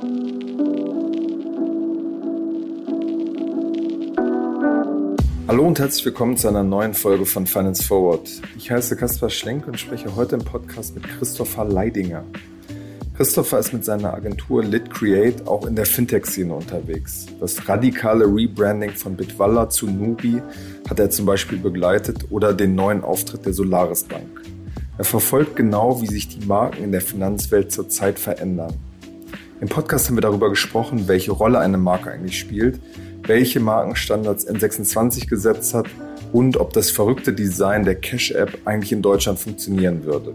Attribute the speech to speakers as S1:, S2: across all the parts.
S1: Hallo und herzlich willkommen zu einer neuen Folge von Finance Forward. Ich heiße Kaspar Schlenk und spreche heute im Podcast mit Christopher Leidinger. Christopher ist mit seiner Agentur LitCreate auch in der Fintech-Szene unterwegs. Das radikale Rebranding von Bitwala zu Nuri hat er zum Beispiel begleitet oder den neuen Auftritt der Solaris Bank. Er verfolgt genau, wie sich die Marken in der Finanzwelt zurzeit verändern. Im Podcast haben wir darüber gesprochen, welche Rolle eine Marke eigentlich spielt, welche Markenstandards N26 gesetzt hat und ob das verrückte Design der Cash-App eigentlich in Deutschland funktionieren würde.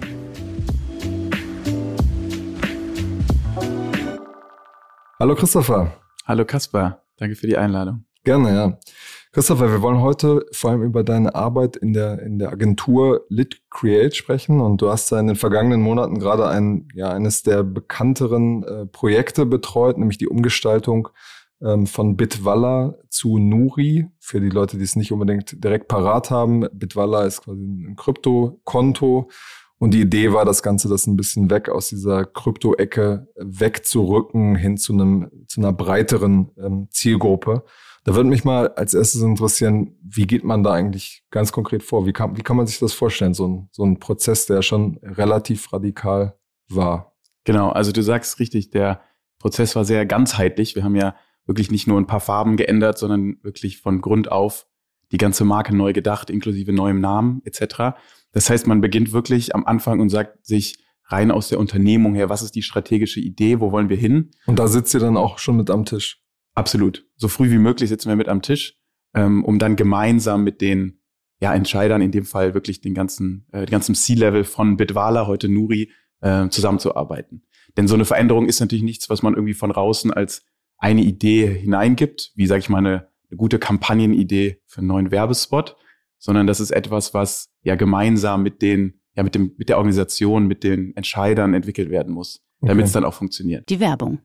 S1: Hallo Christopher.
S2: Hallo Kaspar, danke für die Einladung.
S1: Gerne, ja. Christopher, wir wollen heute vor allem über deine Arbeit in der Agentur LitCreate sprechen und du hast ja in den vergangenen Monaten gerade eines der bekannteren Projekte betreut, nämlich die Umgestaltung von Bitwala zu Nuri. Für die Leute, die es nicht unbedingt direkt parat haben, Bitwala ist quasi ein Kryptokonto und die Idee war, das Ganze das ein bisschen weg aus dieser Krypto-Ecke wegzurücken hin zu einer breiteren Zielgruppe. Da würde mich mal als erstes interessieren, wie geht man da eigentlich ganz konkret vor? Wie kann man sich das vorstellen, so ein Prozess, der schon relativ radikal war?
S2: Genau, also du sagst richtig, der Prozess war sehr ganzheitlich. Wir haben ja wirklich nicht nur ein paar Farben geändert, sondern wirklich von Grund auf die ganze Marke neu gedacht, inklusive neuem Namen etc. Das heißt, man beginnt wirklich am Anfang und sagt sich rein aus der Unternehmung her, was ist die strategische Idee, wo wollen wir hin?
S1: Und da sitzt ihr dann auch schon mit am Tisch?
S2: Absolut. So früh wie möglich sitzen wir mit am Tisch, um dann gemeinsam mit den Entscheidern, in dem Fall wirklich den ganzen C-Level von Bitwala, heute Nuri, zusammenzuarbeiten. Denn so eine Veränderung ist natürlich nichts, was man irgendwie von draußen als eine Idee hineingibt, wie, sage ich mal, eine gute Kampagnenidee für einen neuen Werbespot, sondern das ist etwas, was ja gemeinsam mit der Organisation, mit den Entscheidern entwickelt werden muss, damit es dann auch funktioniert.
S3: Die Werbung.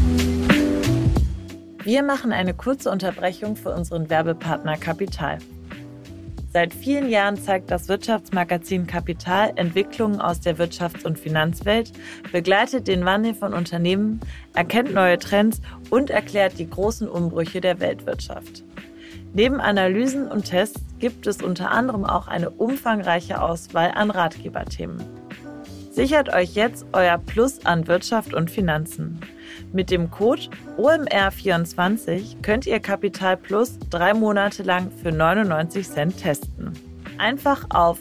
S4: Wir machen eine kurze Unterbrechung für unseren Werbepartner Kapital. Seit vielen Jahren zeigt das Wirtschaftsmagazin Kapital Entwicklungen aus der Wirtschafts- und Finanzwelt, begleitet den Wandel von Unternehmen, erkennt neue Trends und erklärt die großen Umbrüche der Weltwirtschaft. Neben Analysen und Tests gibt es unter anderem auch eine umfangreiche Auswahl an Ratgeberthemen. Sichert euch jetzt euer Plus an Wirtschaft und Finanzen. Mit dem Code OMR24 könnt ihr Kapital Plus 3 Monate lang für 99 Cent testen. Einfach auf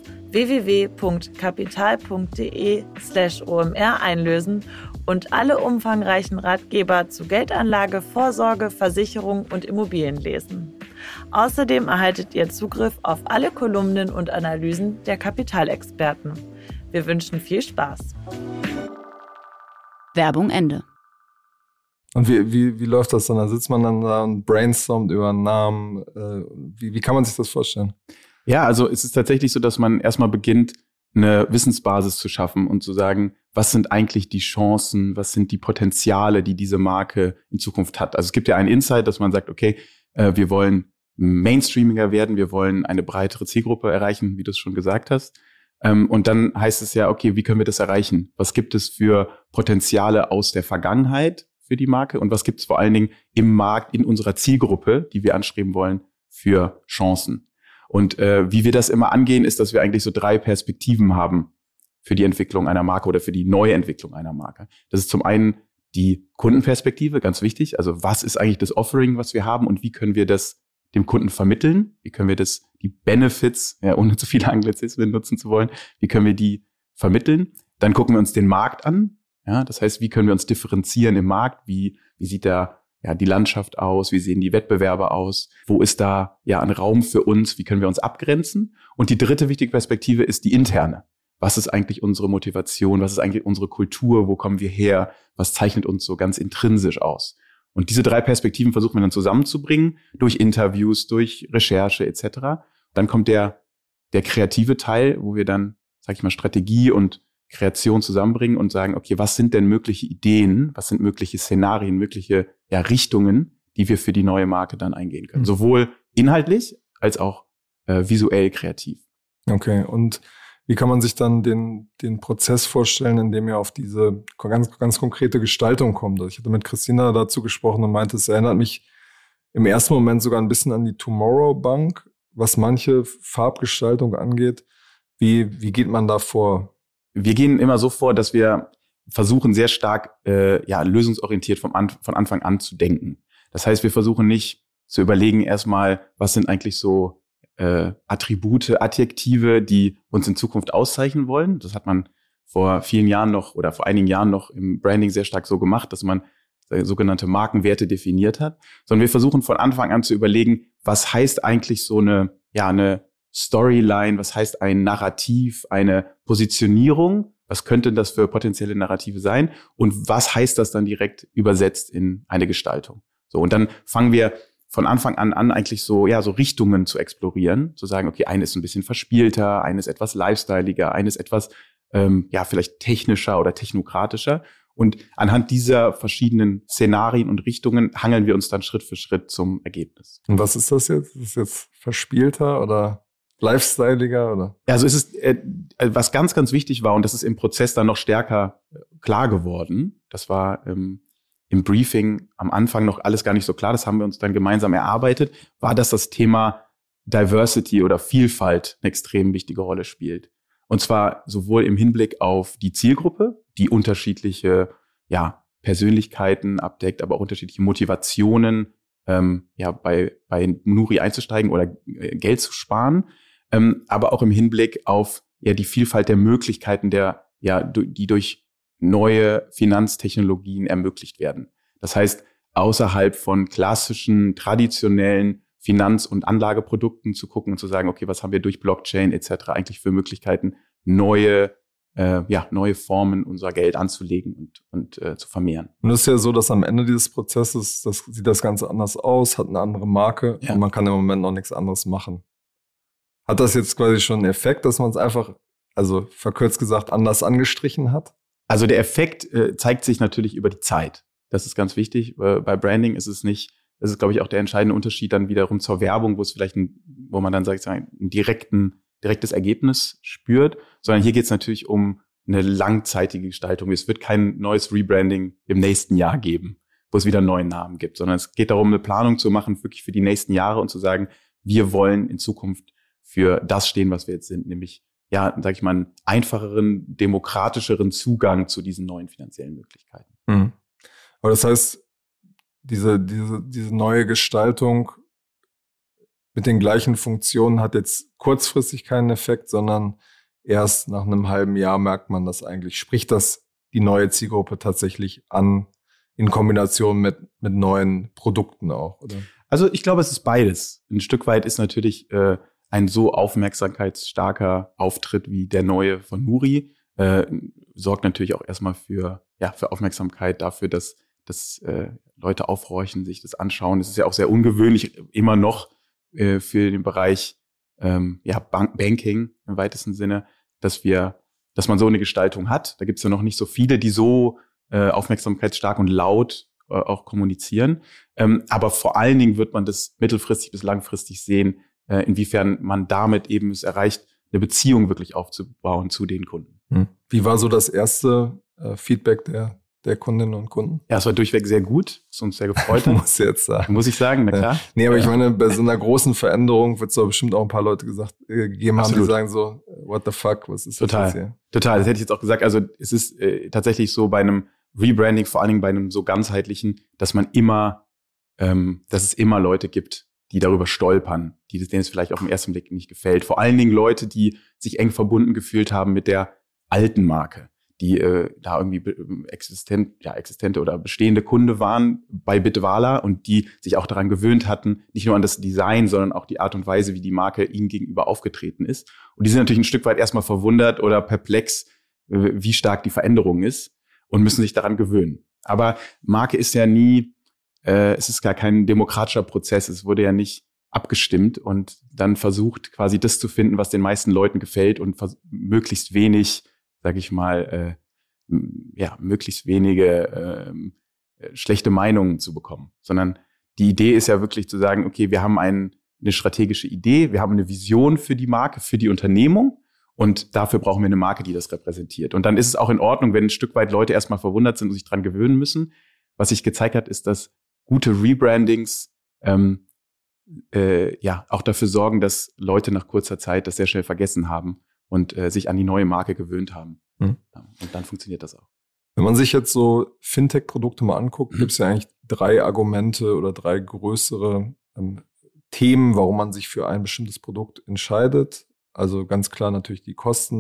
S4: www.kapital.de/OMR einlösen und alle umfangreichen Ratgeber zu Geldanlage, Vorsorge, Versicherung und Immobilien lesen. Außerdem erhaltet ihr Zugriff auf alle Kolumnen und Analysen der Kapitalexperten. Wir wünschen viel Spaß.
S3: Werbung Ende.
S1: Und wie läuft das dann? Da sitzt man dann da und brainstormt über einen Namen. Wie kann man sich das vorstellen?
S2: Ja, also es ist tatsächlich so, dass man erstmal beginnt, eine Wissensbasis zu schaffen und zu sagen, was sind eigentlich die Chancen, was sind die Potenziale, die diese Marke in Zukunft hat. Also es gibt ja einen Insight, dass man sagt, okay, wir wollen mainstreamiger werden, wir wollen eine breitere Zielgruppe erreichen, wie du es schon gesagt hast. Und dann heißt es ja, okay, wie können wir das erreichen? Was gibt es für Potenziale aus der Vergangenheit für die Marke und was gibt es vor allen Dingen im Markt, in unserer Zielgruppe, die wir anstreben wollen, für Chancen? Und wie wir das immer angehen, ist, dass wir eigentlich so 3 Perspektiven haben für die Entwicklung einer Marke oder für die Neuentwicklung einer Marke. Das ist zum einen die Kundenperspektive, ganz wichtig. Also was ist eigentlich das Offering, was wir haben und wie können wir das dem Kunden vermitteln? Wie können wir die Benefits, ohne zu viele Anglizismen nutzen zu wollen, wie können wir die vermitteln? Dann gucken wir uns den Markt an. Ja, das heißt, wie können wir uns differenzieren im Markt? Wie sieht da die Landschaft aus? Wie sehen die Wettbewerber aus? Wo ist da ein Raum für uns? Wie können wir uns abgrenzen? Und die dritte wichtige Perspektive ist die interne. Was ist eigentlich unsere Motivation? Was ist eigentlich unsere Kultur? Wo kommen wir her? Was zeichnet uns so ganz intrinsisch aus? Und diese 3 Perspektiven versuchen wir dann zusammenzubringen durch Interviews, durch Recherche etc. Dann kommt der kreative Teil, wo wir dann, sag ich mal, Strategie und Kreation zusammenbringen und sagen, okay, was sind denn mögliche Ideen, was sind mögliche Szenarien, mögliche Richtungen, die wir für die neue Marke dann eingehen können. Sowohl inhaltlich als auch visuell kreativ.
S1: Okay, und Wie kann man sich dann den Prozess vorstellen, in dem ihr auf diese ganz, ganz konkrete Gestaltung kommt? Ich hatte mit Christina dazu gesprochen und meinte, es erinnert mich im ersten Moment sogar ein bisschen an die Tomorrow Bank, was manche Farbgestaltung angeht. Wie geht man da vor?
S2: Wir gehen immer so vor, dass wir versuchen, sehr stark lösungsorientiert von Anfang an zu denken. Das heißt, wir versuchen nicht zu überlegen erstmal, was sind eigentlich so Attribute, Adjektive, die uns in Zukunft auszeichnen wollen. Das hat man vor vielen Jahren noch oder vor einigen Jahren noch im Branding sehr stark so gemacht, dass man sogenannte Markenwerte definiert hat. Sondern wir versuchen von Anfang an zu überlegen, was heißt eigentlich so eine Storyline, was heißt ein Narrativ, eine Positionierung, was könnte das für potenzielle Narrative sein und was heißt das dann direkt übersetzt in eine Gestaltung. So, und dann fangen wir von Anfang an eigentlich so Richtungen zu explorieren, zu sagen, okay, eine ist ein bisschen verspielter, eine ist etwas lifestyleiger, eine ist etwas vielleicht technischer oder technokratischer. Und anhand dieser verschiedenen Szenarien und Richtungen hangeln wir uns dann Schritt für Schritt zum Ergebnis.
S1: Und was ist das jetzt? Ist es jetzt verspielter oder lifestyleiger oder?
S2: Also es ist, was ganz, ganz wichtig war, und das ist im Prozess dann noch stärker klar geworden, das war im Briefing am Anfang noch alles gar nicht so klar, das haben wir uns dann gemeinsam erarbeitet, war, dass das Thema Diversity oder Vielfalt eine extrem wichtige Rolle spielt. Und zwar sowohl im Hinblick auf die Zielgruppe, die unterschiedliche Persönlichkeiten abdeckt, aber auch unterschiedliche Motivationen, bei Nuri einzusteigen oder Geld zu sparen, aber auch im Hinblick auf die Vielfalt der Möglichkeiten, die durch neue Finanztechnologien ermöglicht werden. Das heißt, außerhalb von klassischen, traditionellen Finanz- und Anlageprodukten zu gucken und zu sagen, okay, was haben wir durch Blockchain etc. eigentlich für Möglichkeiten, neue Formen unser Geld anzulegen und zu vermehren.
S1: Und es ist ja so, dass am Ende dieses Prozesses, sieht das Ganze anders aus, hat eine andere Marke und man kann im Moment noch nichts anderes machen. Hat das jetzt quasi schon einen Effekt, dass man es einfach, also verkürzt gesagt, anders angestrichen hat?
S2: Also der Effekt zeigt sich natürlich über die Zeit. Das ist ganz wichtig. Bei Branding ist es nicht, das ist, glaube ich, auch der entscheidende Unterschied dann wiederum zur Werbung, wo man dann sagt, ein direktes Ergebnis spürt, sondern hier geht es natürlich um eine langzeitige Gestaltung. Es wird kein neues Rebranding im nächsten Jahr geben, wo es wieder einen neuen Namen gibt, sondern es geht darum, eine Planung zu machen, wirklich für die nächsten Jahre und zu sagen, wir wollen in Zukunft für das stehen, was wir jetzt sind, nämlich einen einfacheren, demokratischeren Zugang zu diesen neuen finanziellen Möglichkeiten.
S1: Mhm. Aber das heißt, diese neue Gestaltung mit den gleichen Funktionen hat jetzt kurzfristig keinen Effekt, sondern erst nach einem halben Jahr merkt man das eigentlich. Spricht das die neue Zielgruppe tatsächlich an, in Kombination mit neuen Produkten auch, oder?
S2: Also ich glaube, es ist beides. Ein Stück weit ist natürlich ein so aufmerksamkeitsstarker Auftritt wie der neue von Nuri, sorgt natürlich auch erstmal für Aufmerksamkeit dafür, dass Leute aufhorchen, sich das anschauen. Es ist ja auch sehr ungewöhnlich, immer noch für den Bereich Banking im weitesten Sinne, dass man so eine Gestaltung hat. Da gibt es ja noch nicht so viele, die so aufmerksamkeitsstark und laut auch kommunizieren. Aber vor allen Dingen wird man das mittelfristig bis langfristig sehen, inwiefern man damit eben es erreicht, eine Beziehung wirklich aufzubauen zu den Kunden.
S1: Wie war so das erste Feedback der Kundinnen und Kunden?
S2: Ja, es war durchweg sehr gut, was uns sehr gefreut hat. Muss ich sagen, na klar.
S1: Nee, aber ich meine, bei so einer großen Veränderung wird es doch bestimmt auch ein paar Leute gegeben haben, die sagen so, what the fuck, was ist das jetzt hier?
S2: Total, das hätte ich jetzt auch gesagt. Also es ist tatsächlich so bei einem Rebranding, vor allen Dingen bei einem so ganzheitlichen, dass es immer Leute gibt, die darüber stolpern, denen es vielleicht auf den ersten Blick nicht gefällt. Vor allen Dingen Leute, die sich eng verbunden gefühlt haben mit der alten Marke, die da irgendwie existente oder bestehende Kunde waren bei Bitwala und die sich auch daran gewöhnt hatten, nicht nur an das Design, sondern auch die Art und Weise, wie die Marke ihnen gegenüber aufgetreten ist. Und die sind natürlich ein Stück weit erstmal verwundert oder perplex, wie stark die Veränderung ist und müssen sich daran gewöhnen. Aber Marke ist ja nie, es ist gar kein demokratischer Prozess, es wurde ja nicht abgestimmt und dann versucht quasi das zu finden, was den meisten Leuten gefällt und möglichst wenig, sage ich mal, möglichst wenige schlechte Meinungen zu bekommen. Sondern die Idee ist ja wirklich zu sagen, okay, wir haben eine strategische Idee, wir haben eine Vision für die Marke, für die Unternehmung Und dafür brauchen wir eine Marke, die das repräsentiert. Und dann ist es auch in Ordnung, wenn ein Stück weit Leute erstmal verwundert sind und sich dran gewöhnen müssen. Was sich gezeigt hat, ist, dass gute Rebrandings auch dafür sorgen, dass Leute nach kurzer Zeit das sehr schnell vergessen haben und sich an die neue Marke gewöhnt haben. Und dann funktioniert das auch.
S1: Wenn man sich jetzt so Fintech-Produkte mal anguckt, gibt es ja eigentlich 3 Argumente oder 3 größere Themen, warum man sich für ein bestimmtes Produkt entscheidet. Also ganz klar natürlich die Kosten,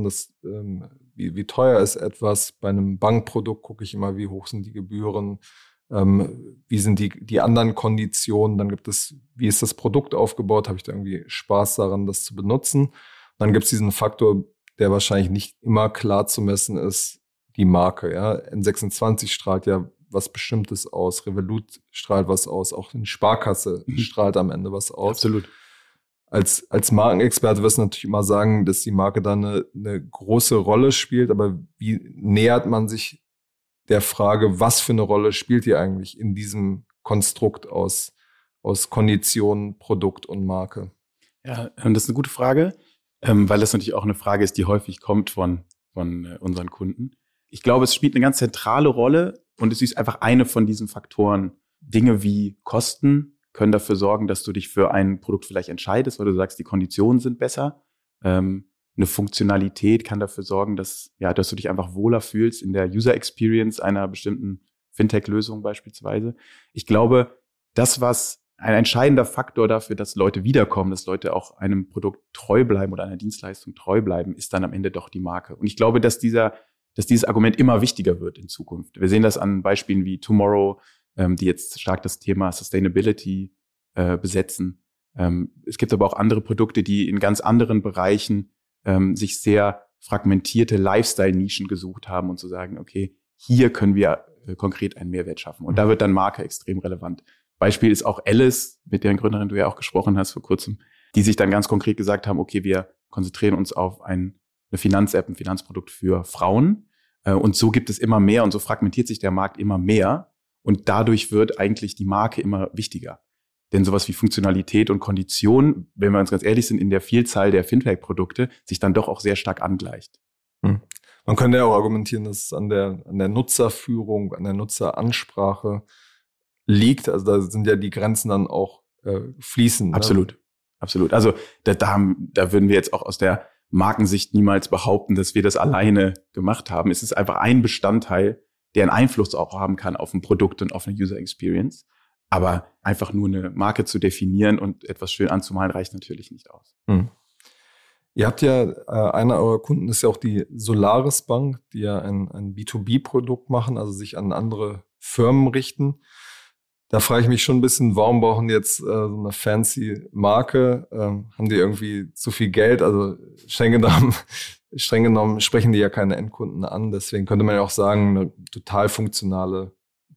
S1: wie teuer ist etwas. Bei einem Bankprodukt gucke ich immer, wie hoch sind die Gebühren, wie sind die anderen Konditionen. Dann gibt es, wie ist das Produkt aufgebaut, habe ich da irgendwie Spaß daran, das zu benutzen. Dann gibt es diesen Faktor, der wahrscheinlich nicht immer klar zu messen ist, die Marke. Ja? N26 strahlt ja was Bestimmtes aus, Revolut strahlt was aus, auch eine Sparkasse strahlt am Ende was aus.
S2: Absolut.
S1: Als Markenexperte wirst du natürlich immer sagen, dass die Marke da eine große Rolle spielt, aber wie nähert man sich der Frage, was für eine Rolle spielt die eigentlich in diesem Konstrukt aus Kondition, Produkt und Marke?
S2: Ja, das ist eine gute Frage, weil das natürlich auch eine Frage ist, die häufig kommt von unseren Kunden. Ich glaube, es spielt eine ganz zentrale Rolle und es ist einfach eine von diesen Faktoren. Dinge wie Kosten können dafür sorgen, dass du dich für ein Produkt vielleicht entscheidest, weil du sagst, die Konditionen sind besser. Eine Funktionalität kann dafür sorgen, dass du dich einfach wohler fühlst in der User Experience einer bestimmten Fintech-Lösung beispielsweise. Ich glaube, das, was ein entscheidender Faktor dafür, dass Leute wiederkommen, dass Leute auch einem Produkt treu bleiben oder einer Dienstleistung treu bleiben, ist dann am Ende doch die Marke. Und ich glaube, dass dieses Argument immer wichtiger wird in Zukunft. Wir sehen das an Beispielen wie Tomorrow, die jetzt stark das Thema Sustainability besetzen. Es gibt aber auch andere Produkte, die in ganz anderen Bereichen sich sehr fragmentierte Lifestyle-Nischen gesucht haben und zu sagen, okay, hier können wir konkret einen Mehrwert schaffen. Und da wird dann Marke extrem relevant. Beispiel ist auch Alice, mit deren Gründerin du ja auch gesprochen hast vor kurzem, die sich dann ganz konkret gesagt haben, okay, wir konzentrieren uns auf eine Finanz-App, ein Finanzprodukt für Frauen. Und so gibt es immer mehr und so fragmentiert sich der Markt immer mehr. Und dadurch wird eigentlich die Marke immer wichtiger. Denn sowas wie Funktionalität und Kondition, wenn wir uns ganz ehrlich sind, in der Vielzahl der Fintech-Produkte sich dann doch auch sehr stark angleicht.
S1: Man könnte ja auch argumentieren, dass es an der Nutzerführung, an der Nutzeransprache liegt. Also da sind ja die Grenzen dann auch fließend.
S2: Absolut, ne? Absolut. Also da würden wir jetzt auch aus der Markensicht niemals behaupten, dass wir das alleine gemacht haben. Es ist einfach ein Bestandteil, der einen Einfluss auch haben kann auf ein Produkt und auf eine User Experience. Aber einfach nur eine Marke zu definieren und etwas schön anzumalen, reicht natürlich nicht aus.
S1: Ihr habt ja, einer eurer Kunden ist ja auch die Solaris Bank, die ja ein B2B-Produkt machen, also sich an andere Firmen richten. Da frage ich mich schon ein bisschen, warum brauchen die jetzt so eine fancy Marke? Haben die irgendwie zu viel Geld? Also streng genommen sprechen die ja keine Endkunden an. Deswegen könnte man ja auch sagen, eine total funktionaler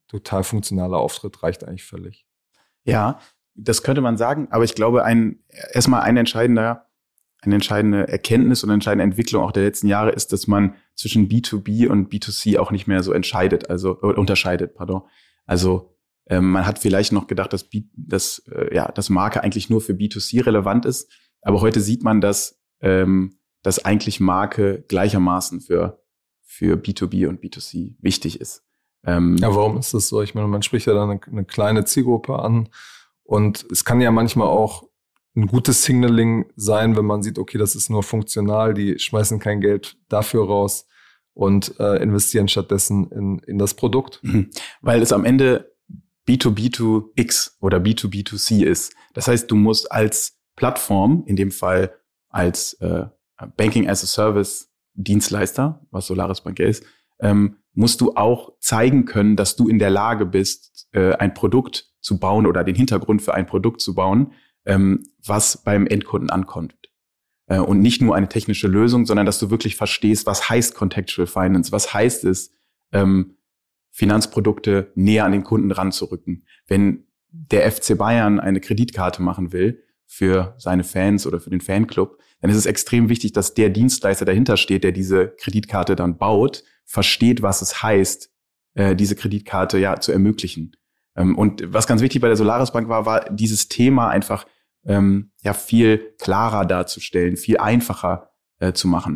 S1: Auftritt reicht eigentlich völlig.
S2: Ja, das könnte man sagen. Aber ich glaube, erstmal eine entscheidende Erkenntnis und eine entscheidende Entwicklung auch der letzten Jahre ist, dass man zwischen B2B und B2C auch nicht mehr so unterscheidet. Also man hat vielleicht noch gedacht, dass Marke eigentlich nur für B2C relevant ist. Aber heute sieht man, dass eigentlich Marke gleichermaßen für B2B und B2C wichtig ist.
S1: Warum ist das so? Ich meine, man spricht ja dann eine kleine Zielgruppe an und es kann ja manchmal auch ein gutes Signaling sein, wenn man sieht, okay, das ist nur funktional, die schmeißen kein Geld dafür raus und investieren stattdessen in das Produkt.
S2: Weil es am Ende B2B2X oder B2B2C ist. Das heißt, du musst als Plattform, in dem Fall als Banking as a Service Dienstleister, was Solaris Bank ist, musst du auch zeigen können, dass du in der Lage bist, ein Produkt zu bauen oder den Hintergrund für ein Produkt zu bauen, was beim Endkunden ankommt. Und nicht nur eine technische Lösung, sondern dass du wirklich verstehst, was heißt Contextual Finance, was heißt es, Finanzprodukte näher an den Kunden ranzurücken. Wenn der FC Bayern eine Kreditkarte machen will für seine Fans oder für den Fanclub, dann ist es extrem wichtig, dass der Dienstleister dahinter steht, der diese Kreditkarte dann baut, versteht, was es heißt, diese Kreditkarte zu ermöglichen. Und was ganz wichtig bei der Solaris Bank war dieses Thema einfach viel klarer darzustellen, viel einfacher zu machen.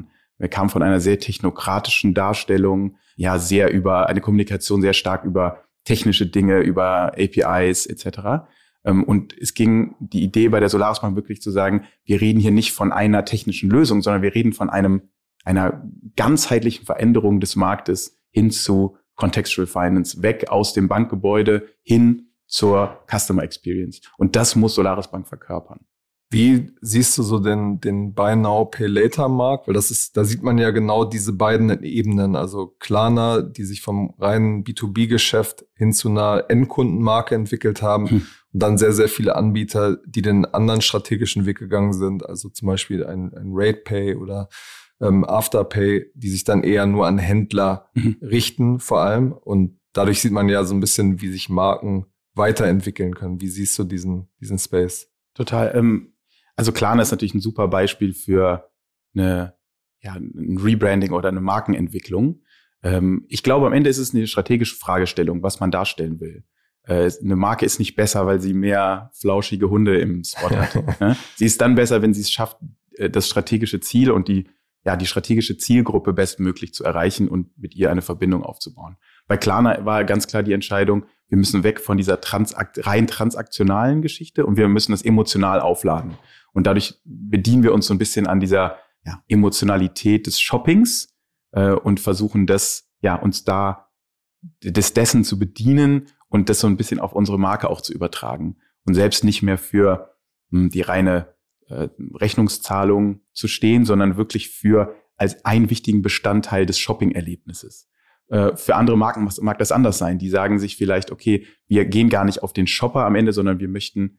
S2: Wir kamen von einer sehr technokratischen Darstellung, ja, sehr über eine Kommunikation, sehr stark über technische Dinge, über APIs etc. Und es ging die Idee bei der Solaris Bank wirklich zu sagen, wir reden hier nicht von einer technischen Lösung, sondern wir reden von einer ganzheitlichen Veränderung des Marktes hin zu Contextual Finance, weg aus dem Bankgebäude hin zur Customer Experience. Und das muss Solaris Bank verkörpern.
S1: Wie siehst du so den Buy Now, Pay Later Markt? Weil da sieht man ja genau diese beiden Ebenen. Also Klarna, die sich vom reinen B2B-Geschäft hin zu einer Endkundenmarke entwickelt haben. Und dann sehr, sehr viele Anbieter, die den anderen strategischen Weg gegangen sind. Also zum Beispiel ein RatePay oder Afterpay, die sich dann eher nur an Händler richten vor allem. Und dadurch sieht man ja so ein bisschen, wie sich Marken weiterentwickeln können. Wie siehst du diesen Space?
S2: Total. Also Klarna ist natürlich ein super Beispiel für ein Rebranding oder eine Markenentwicklung. Ich glaube, am Ende ist es eine strategische Fragestellung, was man darstellen will. Eine Marke ist nicht besser, weil sie mehr flauschige Hunde im Spot hat. Ne? Sie ist dann besser, wenn sie es schafft, das strategische Ziel und die strategische Zielgruppe bestmöglich zu erreichen und mit ihr eine Verbindung aufzubauen. Bei Klarna war ganz klar die Entscheidung, wir müssen weg von dieser rein transaktionalen Geschichte und wir müssen das emotional aufladen. Und dadurch bedienen wir uns so ein bisschen an dieser Emotionalität des Shoppings und versuchen uns dessen zu bedienen und das so ein bisschen auf unsere Marke auch zu übertragen. Und selbst nicht mehr für die reine Rechnungszahlung zu stehen, sondern wirklich als einen wichtigen Bestandteil des Shopping-Erlebnisses. Für andere Marken mag das anders sein. Die sagen sich vielleicht, okay, wir gehen gar nicht auf den Shopper am Ende, sondern wir möchten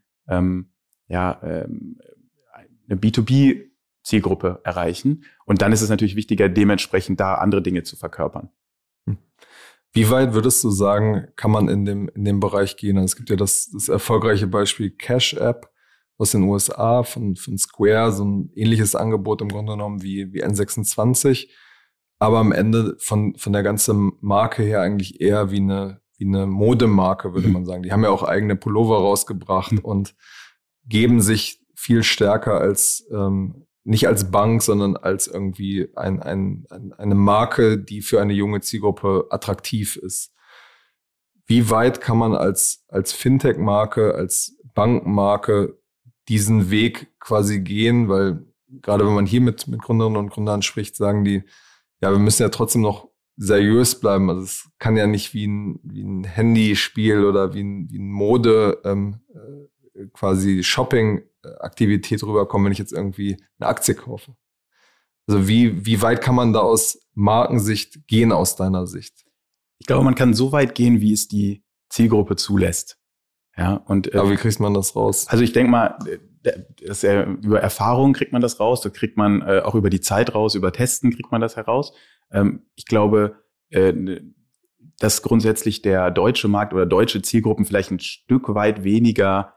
S2: eine B2B-Zielgruppe erreichen. Und dann ist es natürlich wichtiger, dementsprechend da andere Dinge zu verkörpern.
S1: Wie weit würdest du sagen, kann man in dem Bereich gehen? Es gibt ja das erfolgreiche Beispiel Cash App aus den USA von Square, so ein ähnliches Angebot im Grunde genommen wie N26, aber am Ende von der ganzen Marke her eigentlich eher wie eine Modemarke, würde man sagen. Die haben ja auch eigene Pullover rausgebracht und geben sich viel stärker als nicht als Bank, sondern als irgendwie eine Marke, die für eine junge Zielgruppe attraktiv ist. Wie weit kann man als Fintech-Marke, als Bankmarke diesen Weg quasi gehen? Weil gerade wenn man hier mit Gründerinnen und Gründern spricht, sagen die, ja, wir müssen ja trotzdem noch seriös bleiben. Also es kann ja nicht wie ein Handyspiel oder wie ein Mode quasi Shopping-Aktivität rüberkommen, wenn ich jetzt irgendwie eine Aktie kaufe. Also wie weit kann man da aus Markensicht gehen aus deiner Sicht?
S2: Ich glaube, man kann so weit gehen, wie es die Zielgruppe zulässt. Ja, und
S1: aber wie kriegt man das raus?
S2: Also ich denke mal, über Erfahrung kriegt man das raus, da kriegt man auch über die Zeit raus, über Testen kriegt man das heraus. Ich glaube, dass grundsätzlich der deutsche Markt oder deutsche Zielgruppen vielleicht ein Stück weit weniger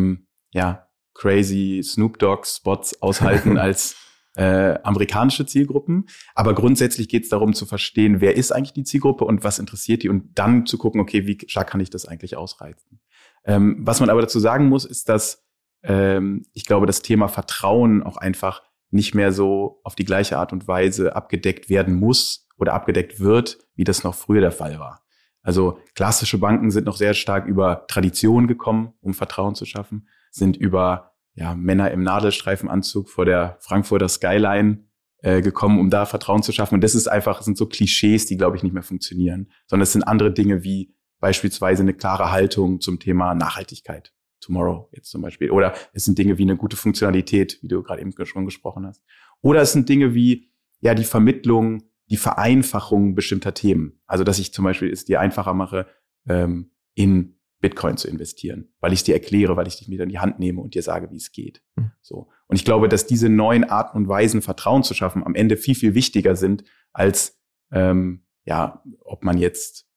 S2: crazy Snoop Dogg Spots aushalten als amerikanische Zielgruppen. Aber grundsätzlich geht es darum zu verstehen, wer ist eigentlich die Zielgruppe und was interessiert die und dann zu gucken, okay, wie stark kann ich das eigentlich ausreizen. Was man aber dazu sagen muss, ist, dass ich glaube, das Thema Vertrauen auch einfach nicht mehr so auf die gleiche Art und Weise abgedeckt werden muss oder abgedeckt wird, wie das noch früher der Fall war. Also klassische Banken sind noch sehr stark über Tradition gekommen, um Vertrauen zu schaffen, sind über Männer im Nadelstreifenanzug vor der Frankfurter Skyline gekommen, um da Vertrauen zu schaffen. Und das sind so Klischees, die, glaube ich, nicht mehr funktionieren, sondern es sind andere Dinge wie beispielsweise eine klare Haltung zum Thema Nachhaltigkeit. Tomorrow jetzt zum Beispiel. Oder es sind Dinge wie eine gute Funktionalität, wie du gerade eben schon gesprochen hast. Oder es sind Dinge wie die Vermittlung, die Vereinfachung bestimmter Themen. Also dass ich zum Beispiel es dir einfacher mache, in Bitcoin zu investieren, weil ich es dir erkläre, weil ich dich mit in die Hand nehme und dir sage, wie es geht. So. Und ich glaube, dass diese neuen Arten und Weisen, Vertrauen zu schaffen, am Ende viel, viel wichtiger sind, als ob man jetzt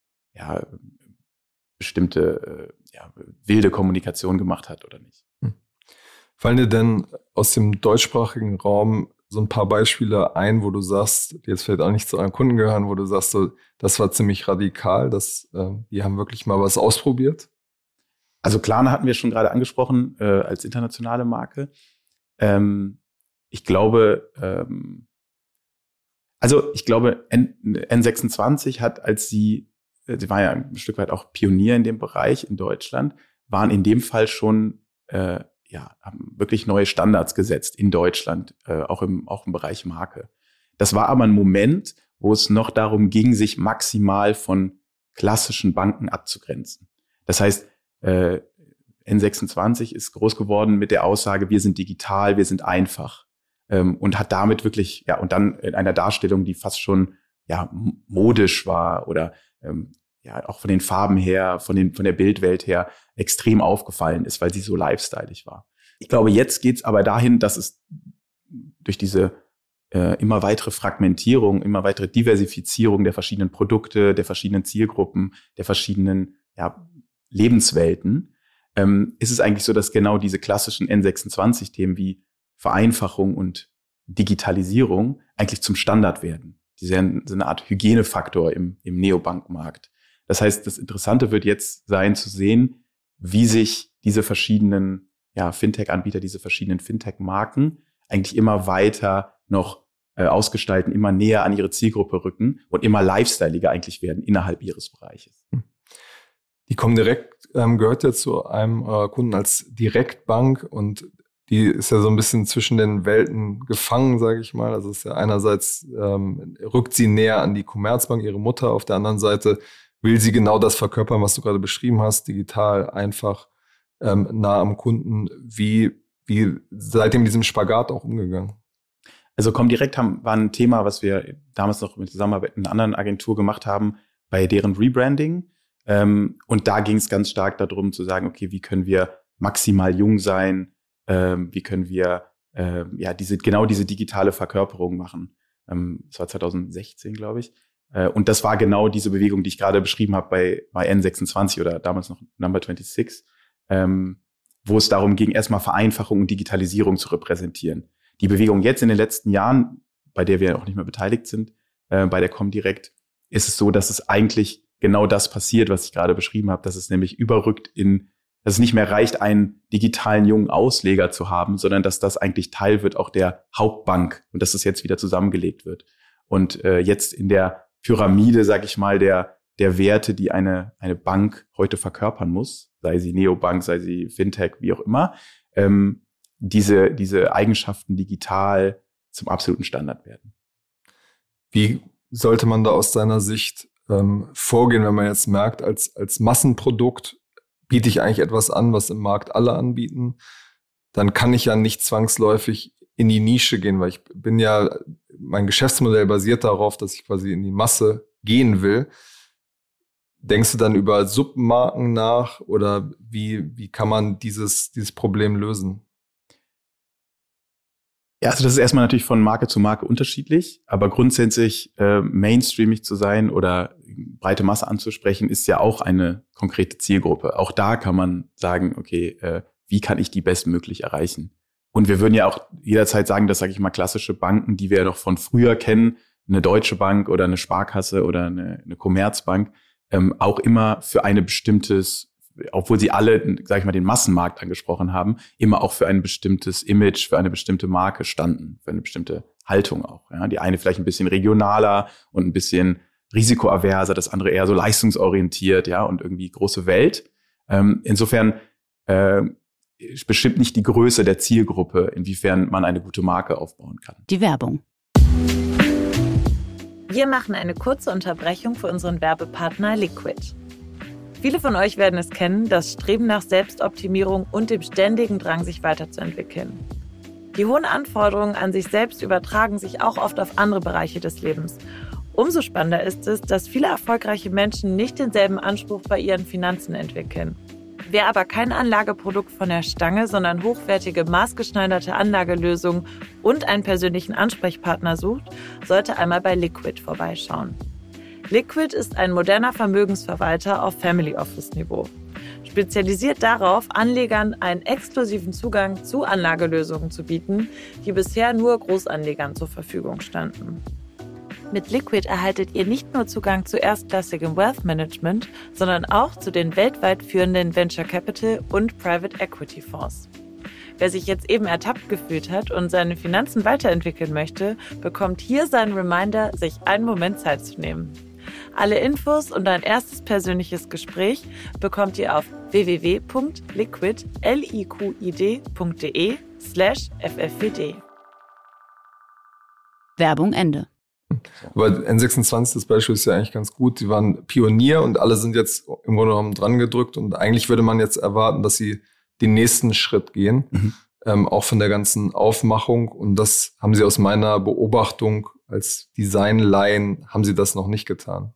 S2: bestimmte wilde Kommunikation gemacht hat oder nicht.
S1: Fallen dir denn aus dem deutschsprachigen Raum so ein paar Beispiele ein, wo du sagst, die jetzt vielleicht auch nicht zu euren Kunden gehören, wo du sagst, so, das war ziemlich radikal, die haben wirklich mal was ausprobiert?
S2: Also Klarna hatten wir schon gerade angesprochen als internationale Marke. Ich glaube, Also ich glaube, N26 hat, als sie war ja ein Stück weit auch Pionier in dem Bereich in Deutschland, waren in dem Fall schon haben wirklich neue Standards gesetzt in Deutschland, auch im Bereich Marke. Das war aber ein Moment, wo es noch darum ging, sich maximal von klassischen Banken abzugrenzen. Das heißt, N26 ist groß geworden mit der Aussage, wir sind digital, wir sind einfach, und hat damit wirklich, und dann in einer Darstellung, die fast schon modisch war oder auch von den Farben her, von der Bildwelt her extrem aufgefallen ist, weil sie so lifestyleig war. Ich glaube, jetzt geht's aber dahin, dass es durch diese immer weitere Fragmentierung, immer weitere Diversifizierung der verschiedenen Produkte, der verschiedenen Zielgruppen, der verschiedenen Lebenswelten, ist es eigentlich so, dass genau diese klassischen N26-Themen wie Vereinfachung und Digitalisierung eigentlich zum Standard werden. Die sind so eine Art Hygienefaktor im Neobankmarkt. Das heißt, das Interessante wird jetzt sein zu sehen, wie sich diese verschiedenen Fintech-Anbieter, diese verschiedenen Fintech-Marken eigentlich immer weiter noch ausgestalten, immer näher an ihre Zielgruppe rücken und immer lifestyleiger eigentlich werden innerhalb ihres Bereiches.
S1: Die Comdirect gehört ja zu einem Kunden als Direktbank und die ist ja so ein bisschen zwischen den Welten gefangen, sage ich mal. Also es ist ja einerseits rückt sie näher an die Commerzbank, ihre Mutter, auf der anderen Seite will sie genau das verkörpern, was du gerade beschrieben hast, digital, einfach, nah am Kunden. Wie seid ihr mit diesem Spagat auch umgegangen?
S2: Also Comdirect war ein Thema, was wir damals noch mit Zusammenarbeit mit einer anderen Agentur gemacht haben, bei deren Rebranding. Und da ging es ganz stark darum zu sagen, okay, wie können wir maximal jung sein? Wie können wir diese digitale Verkörperung machen? Das war 2016, glaube ich. Und das war genau diese Bewegung, die ich gerade beschrieben habe bei N26 oder damals noch Number 26, wo es darum ging, erstmal Vereinfachung und Digitalisierung zu repräsentieren. Die Bewegung jetzt in den letzten Jahren, bei der wir auch nicht mehr beteiligt sind, bei der Comdirect, ist es so, dass es eigentlich genau das passiert, was ich gerade beschrieben habe, dass es nämlich überrückt dass es nicht mehr reicht, einen digitalen jungen Ausleger zu haben, sondern dass das eigentlich Teil wird auch der Hauptbank und dass es jetzt wieder zusammengelegt wird. Und jetzt in der Pyramide, sag ich mal, der Werte, die eine Bank heute verkörpern muss, sei sie Neobank, sei sie Fintech, wie auch immer, diese Eigenschaften digital zum absoluten Standard werden.
S1: Wie sollte man da aus deiner Sicht vorgehen, wenn man jetzt merkt, als Massenprodukt biete ich eigentlich etwas an, was im Markt alle anbieten, dann kann ich ja nicht zwangsläufig in die Nische gehen, weil mein Geschäftsmodell basiert darauf, dass ich quasi in die Masse gehen will. Denkst du dann über Submarken nach oder wie kann man dieses Problem lösen?
S2: Ja, also das ist erstmal natürlich von Marke zu Marke unterschiedlich, aber grundsätzlich mainstreamig zu sein oder breite Masse anzusprechen, ist ja auch eine konkrete Zielgruppe. Auch da kann man sagen, okay, wie kann ich die bestmöglich erreichen? Und wir würden ja auch jederzeit sagen, dass, sage ich mal, klassische Banken, die wir ja noch von früher kennen, eine Deutsche Bank oder eine Sparkasse oder eine Commerzbank, auch immer für eine bestimmtes, obwohl sie alle, sage ich mal, den Massenmarkt angesprochen haben, immer auch für ein bestimmtes Image, für eine bestimmte Marke standen, für eine bestimmte Haltung auch. Ja? Die eine vielleicht ein bisschen regionaler und ein bisschen risikoaverser, das andere eher so leistungsorientiert, ja, und irgendwie große Welt. Insofern bestimmt nicht die Größe der Zielgruppe, inwiefern man eine gute Marke aufbauen kann.
S3: Die Werbung.
S4: Wir machen eine kurze Unterbrechung für unseren Werbepartner Liquid. Viele von euch werden es kennen, das Streben nach Selbstoptimierung und dem ständigen Drang, sich weiterzuentwickeln. Die hohen Anforderungen an sich selbst übertragen sich auch oft auf andere Bereiche des Lebens. Umso spannender ist es, dass viele erfolgreiche Menschen nicht denselben Anspruch bei ihren Finanzen entwickeln. Wer aber kein Anlageprodukt von der Stange, sondern hochwertige, maßgeschneiderte Anlagelösungen und einen persönlichen Ansprechpartner sucht, sollte einmal bei Liquid vorbeischauen. Liquid ist ein moderner Vermögensverwalter auf Family Office Niveau. Spezialisiert darauf, Anlegern einen exklusiven Zugang zu Anlagelösungen zu bieten, die bisher nur Großanlegern zur Verfügung standen. Mit Liquid erhaltet ihr nicht nur Zugang zu erstklassigem Wealth Management, sondern auch zu den weltweit führenden Venture Capital und Private Equity Fonds. Wer sich jetzt eben ertappt gefühlt hat und seine Finanzen weiterentwickeln möchte, bekommt hier seinen Reminder, sich einen Moment Zeit zu nehmen. Alle Infos und ein erstes persönliches Gespräch bekommt ihr auf www.liquid.de/ffvd.
S3: Werbung Ende.
S1: Aber N26, das Beispiel ist ja eigentlich ganz gut. Sie waren Pionier und alle sind jetzt im Grunde genommen dran gedrückt. Und eigentlich würde man jetzt erwarten, dass sie den nächsten Schritt gehen, auch von der ganzen Aufmachung. Und das haben sie aus meiner Beobachtung als Designlaien, haben sie das noch nicht getan.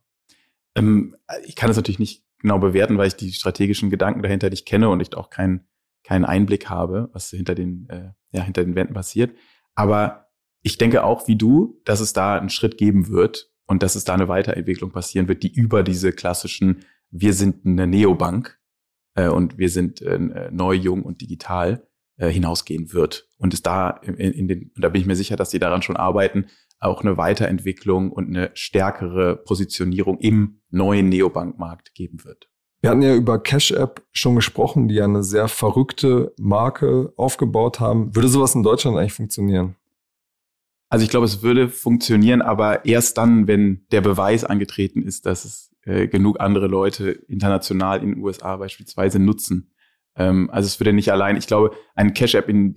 S2: Ich kann das natürlich nicht genau bewerten, weil ich die strategischen Gedanken dahinter nicht kenne und ich auch keinen Einblick habe, was hinter den Wänden passiert. Aber ich denke auch wie du, dass es da einen Schritt geben wird und dass es da eine Weiterentwicklung passieren wird, die über diese klassischen, wir sind eine Neobank und wir sind neu, jung und digital hinausgehen wird. Und es da und da bin ich mir sicher, dass die daran schon arbeiten, auch eine Weiterentwicklung und eine stärkere Positionierung im neuen Neobankmarkt geben wird.
S1: Wir hatten ja über Cash App schon gesprochen, die ja eine sehr verrückte Marke aufgebaut haben. Würde sowas in Deutschland eigentlich funktionieren?
S2: Also ich glaube, es würde funktionieren, aber erst dann, wenn der Beweis angetreten ist, dass es genug andere Leute international in den USA beispielsweise nutzen. Also es würde nicht allein, ich glaube, ein Cash-App in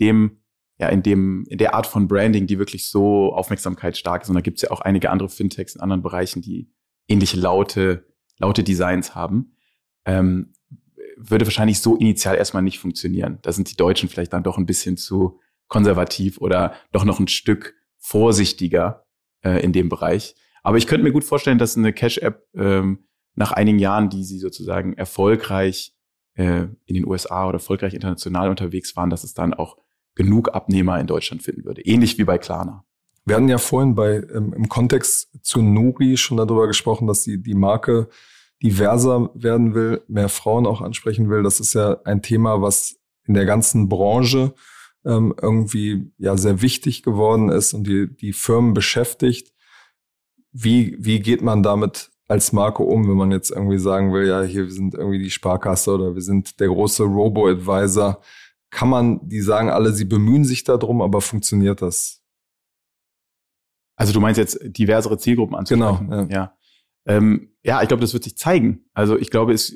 S2: der Art von Branding, die wirklich so aufmerksamkeitsstark ist, und da gibt es ja auch einige andere Fintechs in anderen Bereichen, die ähnliche laute Designs haben, würde wahrscheinlich so initial erstmal nicht funktionieren. Da sind die Deutschen vielleicht dann doch ein bisschen zu konservativ oder doch noch ein Stück vorsichtiger in dem Bereich. Aber ich könnte mir gut vorstellen, dass eine Cash-App nach einigen Jahren, die sie sozusagen erfolgreich in den USA oder erfolgreich international unterwegs waren, dass es dann auch genug Abnehmer in Deutschland finden würde. Ähnlich wie bei Klarna.
S1: Wir hatten ja vorhin im Kontext zu Nuri schon darüber gesprochen, dass die Marke diverser werden will, mehr Frauen auch ansprechen will. Das ist ja ein Thema, was in der ganzen Branche irgendwie ja sehr wichtig geworden ist und die Firmen beschäftigt. Wie geht man damit als Marke um, wenn man jetzt irgendwie sagen will, ja, hier wir sind irgendwie die Sparkasse oder wir sind der große Robo-Advisor? Kann man, die sagen alle, sie bemühen sich darum, aber funktioniert das?
S2: Also du meinst jetzt diversere Zielgruppen anzusprechen?
S1: Genau,
S2: ja. Ja, ich glaube, das wird sich zeigen. Also ich glaube, es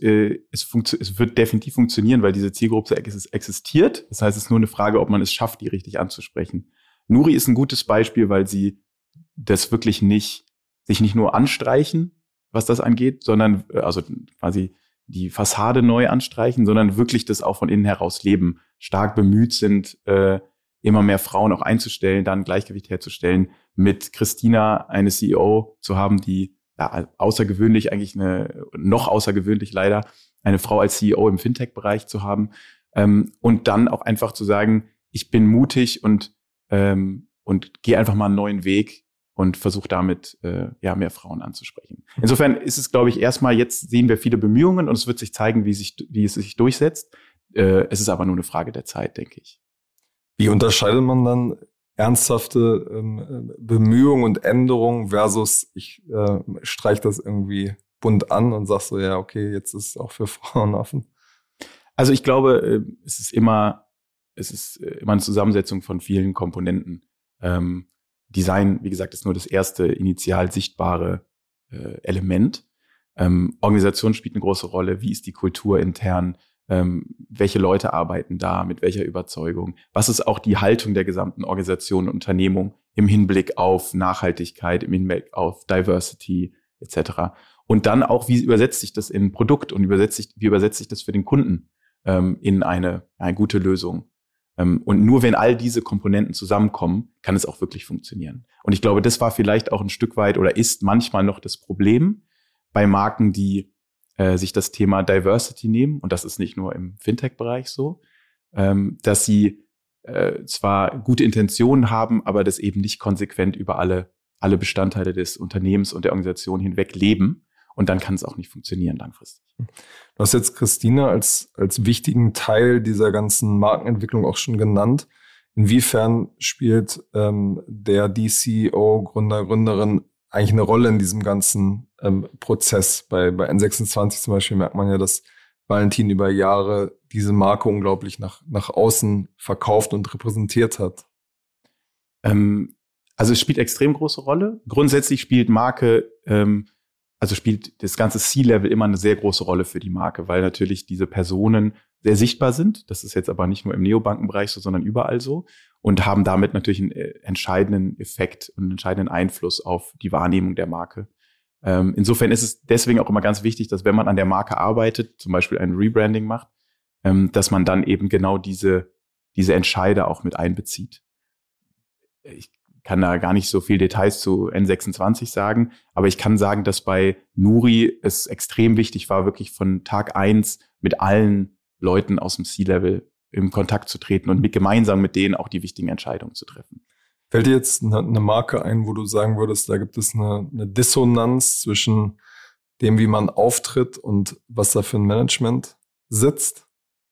S2: wird definitiv funktionieren, weil diese Zielgruppe existiert. Das heißt, es ist nur eine Frage, ob man es schafft, die richtig anzusprechen. Nuri ist ein gutes Beispiel, weil sie das wirklich sich nicht nur anstreichen, was das angeht, sondern also quasi die Fassade neu anstreichen, sondern wirklich das auch von innen heraus leben, stark bemüht sind, immer mehr Frauen auch einzustellen, dann ein Gleichgewicht herzustellen, mit Christina eine CEO zu haben, die außergewöhnlich, eigentlich noch außergewöhnlich leider, eine Frau als CEO im Fintech-Bereich zu haben, und dann auch einfach zu sagen, ich bin mutig und gehe einfach mal einen neuen Weg und versuche damit mehr Frauen anzusprechen. Insofern ist es, glaube ich, erstmal, jetzt sehen wir viele Bemühungen und es wird sich zeigen, wie es sich durchsetzt. Es ist aber nur eine Frage der Zeit, denke ich.
S1: Wie unterscheidet man dann ernsthafte Bemühungen und Änderungen versus ich streich das irgendwie bunt an und sag so, ja, okay, jetzt ist es auch für Frauen offen?
S2: Also ich glaube, es ist immer eine Zusammensetzung von vielen Komponenten. Design, wie gesagt, ist nur das erste initial sichtbare Element. Organisation spielt eine große Rolle. Wie ist die Kultur intern? Welche Leute arbeiten da, mit welcher Überzeugung? Was ist auch die Haltung der gesamten Organisation und Unternehmung im Hinblick auf Nachhaltigkeit, im Hinblick auf Diversity etc.? Und dann auch, wie übersetzt sich das in ein Produkt und wie übersetzt sich das für den Kunden in eine gute Lösung? Und nur wenn all diese Komponenten zusammenkommen, kann es auch wirklich funktionieren. Und ich glaube, das war vielleicht auch ein Stück weit oder ist manchmal noch das Problem bei Marken, die sich das Thema Diversity nehmen, und das ist nicht nur im Fintech-Bereich so, dass sie zwar gute Intentionen haben, aber das eben nicht konsequent über alle Bestandteile des Unternehmens und der Organisation hinweg leben, und dann kann es auch nicht funktionieren langfristig.
S1: Du hast jetzt Christina als wichtigen Teil dieser ganzen Markenentwicklung auch schon genannt. Inwiefern spielt die CEO, Gründerin eigentlich eine Rolle in diesem ganzen Prozess? Bei N26 zum Beispiel merkt man ja, dass Valentin über Jahre diese Marke unglaublich nach außen verkauft und repräsentiert hat?
S2: Also es spielt extrem große Rolle. Grundsätzlich spielt Marke, also spielt das ganze C-Level immer eine sehr große Rolle für die Marke, weil natürlich diese Personen sehr sichtbar sind. Das ist jetzt aber nicht nur im Neobankenbereich so, sondern überall so und haben damit natürlich einen entscheidenden Effekt und einen entscheidenden Einfluss auf die Wahrnehmung der Marke. Insofern ist es deswegen auch immer ganz wichtig, dass wenn man an der Marke arbeitet, zum Beispiel ein Rebranding macht, dass man dann eben genau diese Entscheider auch mit einbezieht. Ich kann da gar nicht so viel Details zu N26 sagen, aber ich kann sagen, dass bei Nuri es extrem wichtig war, wirklich von Tag 1 mit allen Leuten aus dem C-Level in Kontakt zu treten und gemeinsam mit denen auch die wichtigen Entscheidungen zu treffen.
S1: Fällt dir jetzt eine Marke ein, wo du sagen würdest, da gibt es eine Dissonanz zwischen dem, wie man auftritt und was da für ein Management sitzt?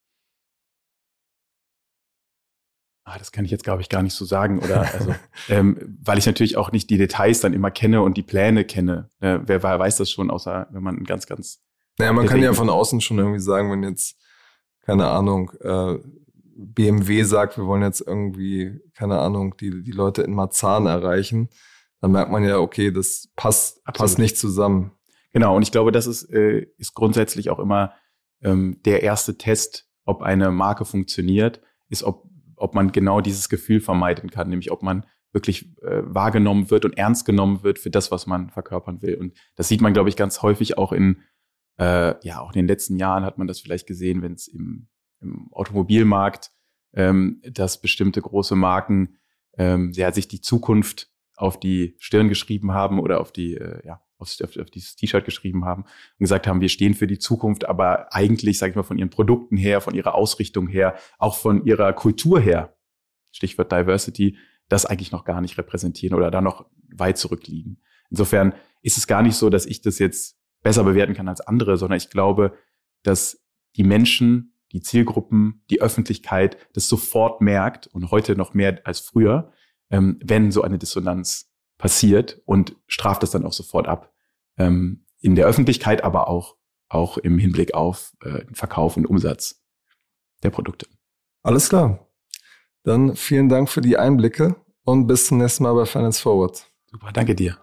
S2: Das kann ich jetzt, glaube ich, gar nicht so sagen. Oder also, weil ich natürlich auch nicht die Details dann immer kenne und die Pläne kenne. Wer weiß das schon, außer wenn man ganz, ganz...
S1: Naja, man kann ja von außen schon irgendwie sagen, wenn jetzt, keine Ahnung, BMW sagt, wir wollen jetzt irgendwie, keine Ahnung, die Leute in Marzahn erreichen, dann merkt man ja, okay, das passt nicht zusammen.
S2: Genau, und ich glaube, das ist grundsätzlich auch immer der erste Test, ob eine Marke funktioniert, ist, ob man genau dieses Gefühl vermeiden kann, nämlich ob man wirklich wahrgenommen wird und ernst genommen wird für das, was man verkörpern will. Und das sieht man, glaube ich, ganz häufig auch auch in den letzten Jahren hat man das vielleicht gesehen, wenn es im Automobilmarkt, dass bestimmte große Marken sich die Zukunft auf die Stirn geschrieben haben oder auf dieses T-Shirt geschrieben haben und gesagt haben, wir stehen für die Zukunft, aber eigentlich, sage ich mal, von ihren Produkten her, von ihrer Ausrichtung her, auch von ihrer Kultur her, Stichwort Diversity, das eigentlich noch gar nicht repräsentieren oder da noch weit zurückliegen. Insofern ist es gar nicht so, dass ich das jetzt besser bewerten kann als andere, sondern ich glaube, dass die Menschen, die Zielgruppen, die Öffentlichkeit das sofort merkt und heute noch mehr als früher, wenn so eine Dissonanz passiert und straft es dann auch sofort ab. In der Öffentlichkeit, aber auch im Hinblick auf den Verkauf und Umsatz der Produkte.
S1: Alles klar. Dann vielen Dank für die Einblicke und bis zum nächsten Mal bei Finance Forward.
S2: Super, danke dir.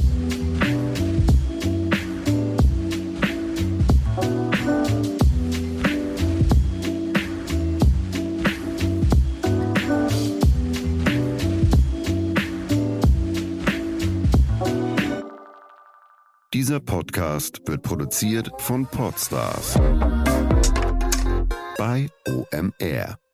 S3: Dieser Podcast wird produziert von Podstars bei OMR.